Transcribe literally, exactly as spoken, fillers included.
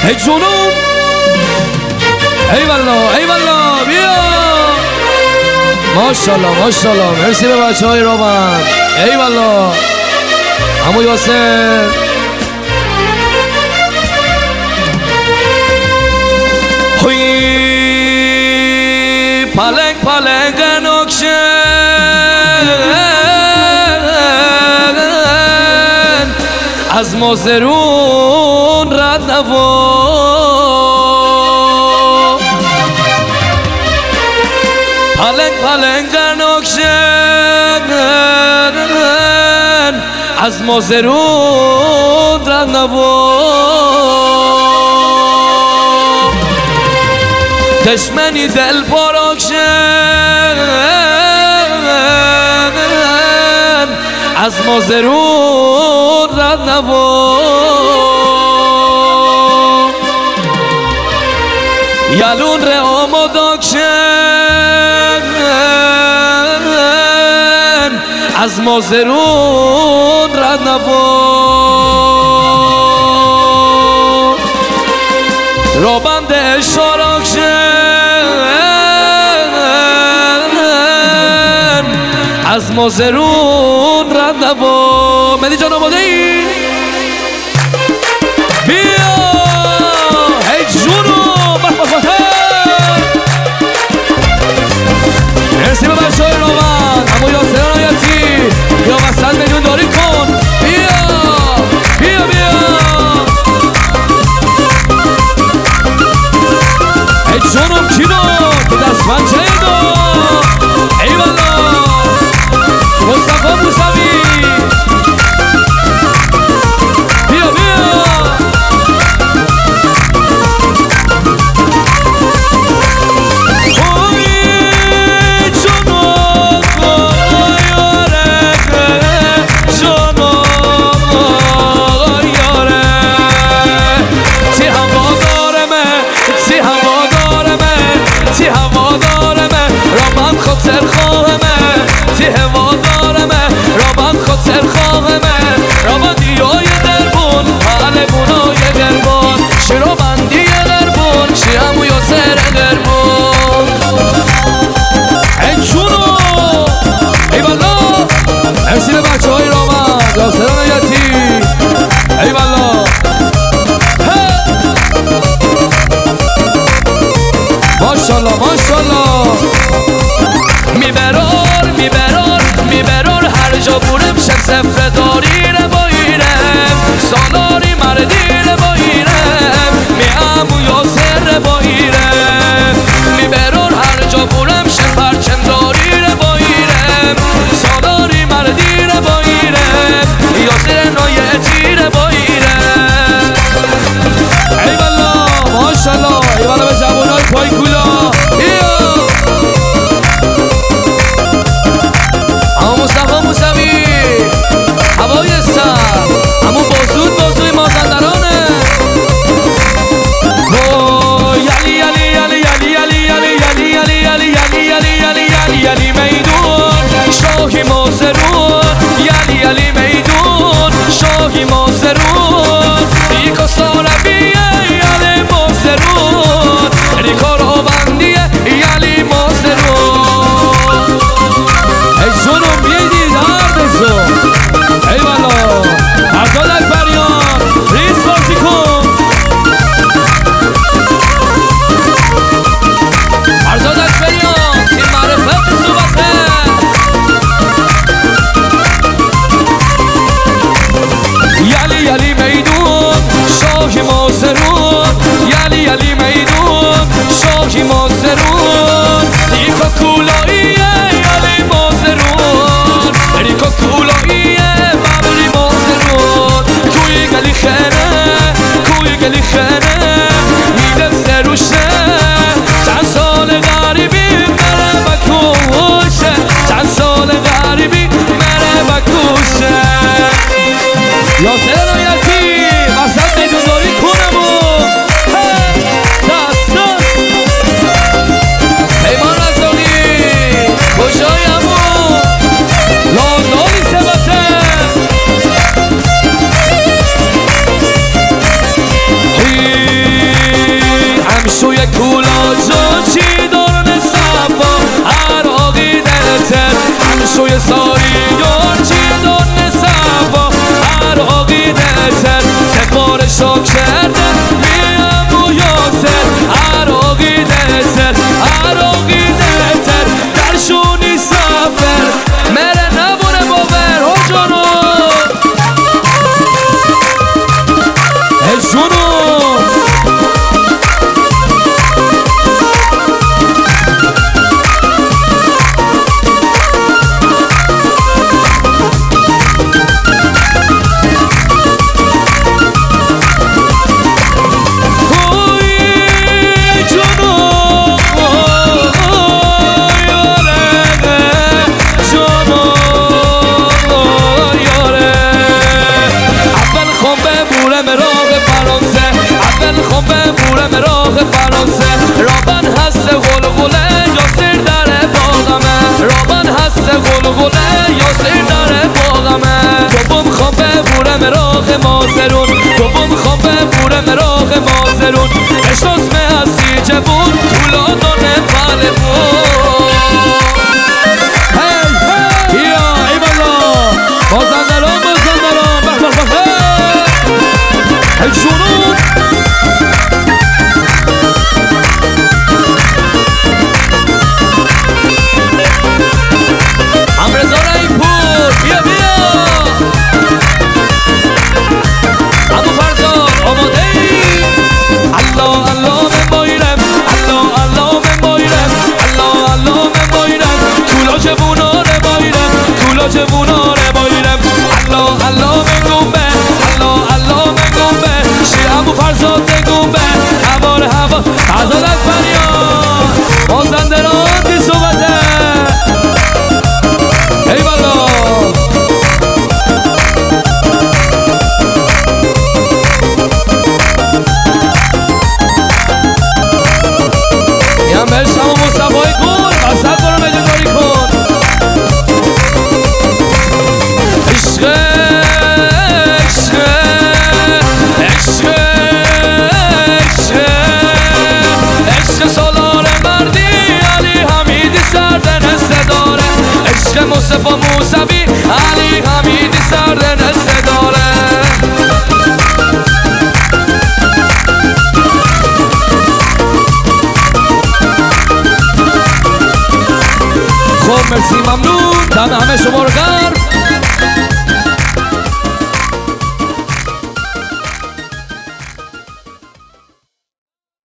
ای جونم ای والله ای والله بیا ماشاءالله ماشاءالله مرسی به بچه های رومن ای والله عمو یاسر هوی پلنگ پلنگ نکشن از مازرون رد نوا پلنگ پلنگ نکشن از مازرون رد نوا دشمنی دل پاراکشن از مازرون رد نوا یالون ره آماداکشن از مازرون رد نوا را بند اشاراکشن از مازرون رد نوا مدی جان آماده ای؟ بیا هی جونو مرسی به بچه های رومن اما یاسر آیتی یا وسط میلیون داری کن بیا بیا بیا ای جونم کینو تو دست پنچه ایدو ای والا مصطفی موسوی بیا بیا مرسی به بچه های رومن یاسر آیتی ای والله ماشاءالله ماشاءالله میبرار میبرار میبرار هر جا بورم شم سفره داری رو بایرم سالاری مردی کولا جو چی دارن صفا عراقی دلتر همشوی ساری یار چی دارن صفا عراقی دلتر سپار شاک کرده میم و یاسر عراقی دلتر عراقی دلتر درشونی سفر مره نبونه باور ها جانو ای جانو فرانسه رابن هست غلغله یاسر در باغمه رابن هست غلغله یاسر در باغمه دوم خوام ببورم راغ مازرون دوم خوام ببورم راغ مازرون اشتاس me هستی جبون طولا دانه پلمون هی هی یا ای والا بازندران بازندران بخ بخ بخ هی جنون جووناره بایرم الله الله بگم به الله الله بگم به شیعه ابو فرزاد بگم به هوار هوا عضلت فریاد بازندران بی صحبته ای والا یم برشم و مصطفای کن بسد برو مجداری کن عشق عشق عشق عشق عشق سالار مردی علی حمیدی سردنسته داره عشق مصطفی موسوی علی حمیدی سردنسته داره خب مرسی ممنون دم همه شما رو